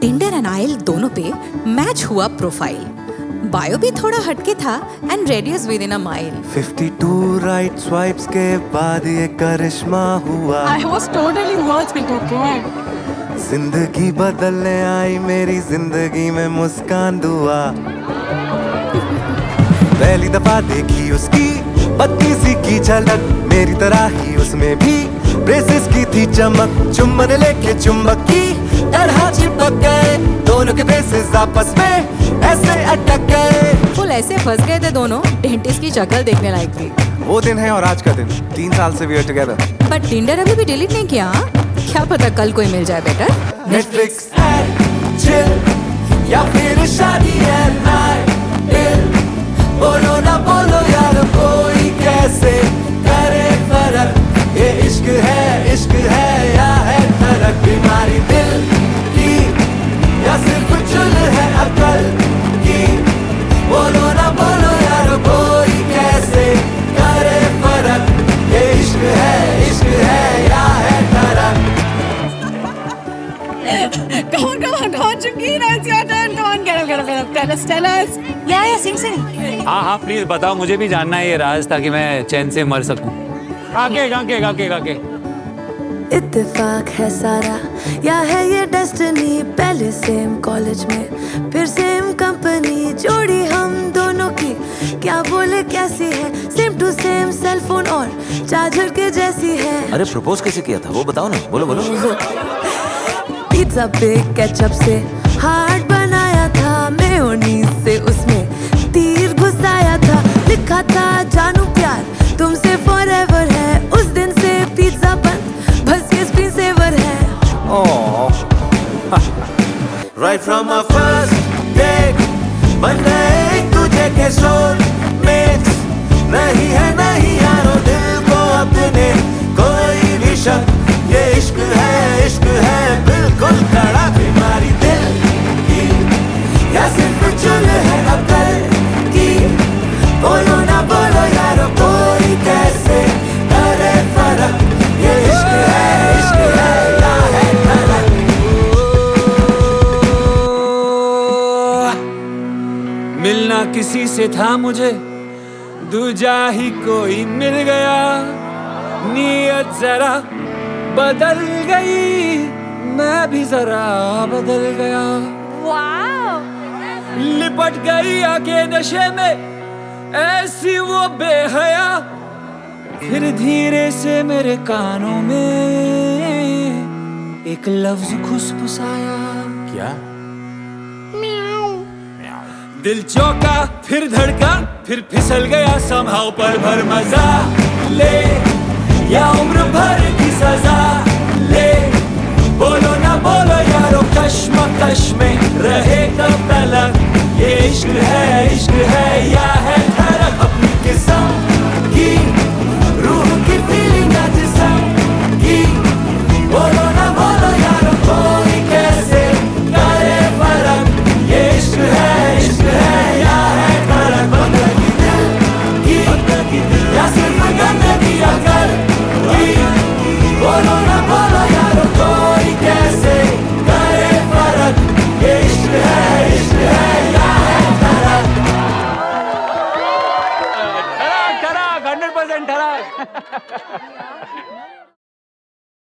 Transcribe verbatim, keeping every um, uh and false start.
Tinder and आइल दोनों पे match हुआ प्रोफाइल। बायो भी थोड़ा हटके था and radius within a mile. बावन राइट स्वाइप्स के बाद ये करिश्मा हुआ। I was totally worth it, okay? जिंदगी बदलने आई मेरी जिंदगी में मुस्कान दुआ। पहली दफा देखी उसकी पतली सी की झलक, मेरी तरह ही उसमें भी ब्रेसेस की थी चमक। चुम्बन लेके चुम्बक की तरह चिपक गए, दोनों के ब्रेसेस आपस में ऐसे अटक गए। फुल ऐसे फंस गए थे दोनों, डेंटिस्ट की शक्ल देखने लायक थी। वो दिन है और आज का दिन, तीन साल से we are together. But Tinder अभी भी डिलीट नहीं किया। क्या पता कल कोई मिल जाए बेटर। नेटफ्लिक्स एंड चिल या फिर शादी एंड नाइट, बोलो ना बोलो यार कोई कैसे करे फर्क। ये इश्क है इश्क है या है फर्क, बीमारी दिल की या सिर्फ चुल है अकल की। बोलो ना बोलो यार कोई कैसे करे फर्क। ये इश्क है इश्क है या है फर्क। Come on, come on, come on, Chukina, it's your turn. Come on, get up, get up, get up. Tell us, tell us. Yeah, yeah, sing, sing. हाँ हाँ प्लीज बताओ, मुझे भी जानना है ये राज, ताकि मैं चैन से मर सकूं। गाके गाके गाके गाके। इत्तेफाक है सारा या है ये डेस्टिनी, पहले सेम कॉलेज में फिर सेम कंपनी, जोड़ी हम दोनों की क्या बोले कैसी है, same to same cell phone और चार्जर के जैसी है। अरे प्रपोज कैसे किया था वो बताओ ना, बोलो बोलो। पिज्जा पे केचप से हार्ट बनाया था, मेयोनीज से उसमें तीर घुसाया था, लिखा था जानू प्यार तुमसे फॉरएवर है। उस दिन से पिज्जा बंद, बस ये स्क्रीन सेवर है। Right from our first date बन गए एक दूजे के soulmates। नहीं है नहीं यारो दिल को अपने कोई भी शक, ये इश्क है इश्क है बिल्कुल कड़ा। बीमारी दिल की या सिर्फ चुल है अकल की। बोलो ना बोलो यारो कोई कैसे करे फर्क। ये इश्क है इश्क है या है फर्क। मिलना किसी से था मुझे, दूजा ही कोई मिल गया। नीयत जरा बदल गई, मैं भी जरा बदल गया। Wow. लिपट गई आगे नशे में ऐसी वो बेहया, फिर धीरे से मेरे कानों में एक लफ्ज खुसफुसाया। क्या? दिल चौका फिर धड़का, फिर फिसल गया somehow, पर भर मजा ले या उम्र भर की सजा ले। बोलो ना बोलो यारो कश्मकश में रहे कब तलक। ये इश्क है इश्क है या है फर्क। अपनी किस्म की रूह की फीलिंग जिस्म की। बोलो ना बोलो यारो कोई कैसे करे फर्क। ये इश्क है इश्क है या है फर्क। बंदगी दिल की या सिर्फ गंदगी अकल की। बोलो ना बोलो यारो कोई कैसे करे फर्क। ये इश्क है इश्क है या है फर्क। ठराक ठराक हंड्रेड परसेंट ठराक।